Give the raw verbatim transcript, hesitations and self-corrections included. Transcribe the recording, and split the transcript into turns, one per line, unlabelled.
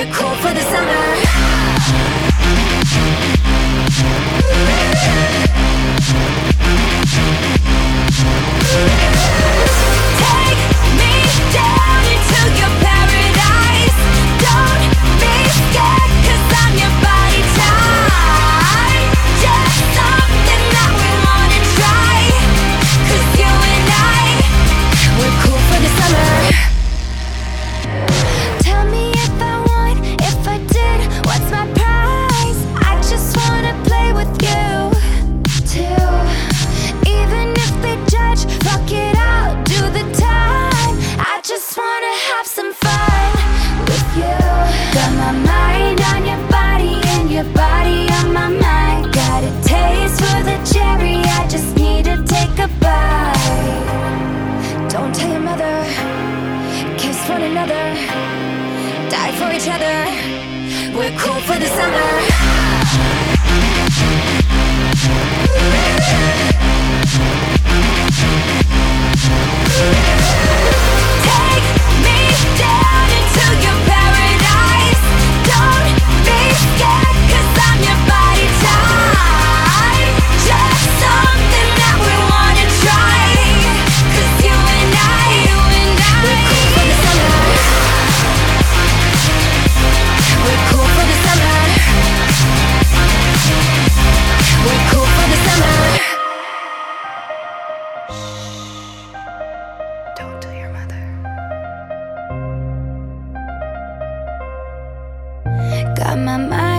We're cool for the summer. Take me down into your paradise. Don't be scared, 'cause I'm your body type. Just something that we wanna try, 'cause you and I, we're cool for the summer. Tell me if I won, if I did, what's my prize? I just wanna play with you too. Even if they judge, fuck it, I'll do the time. I just wanna have some fun with you. Got my mind on your body and your body on my mind. Got a taste for the cherry, I just need to take a bite. Don't tell your mother, kiss one another, die for each other. We're cool for the summer. Take me down into your paradise. Don't be scared, 'cause I'm your body type. Just something that we wanna try, 'cause you and I, you and I, we're cool for the summer. We're cool for the summer. We're cool for the summer. Don't tell your mother. Got my mind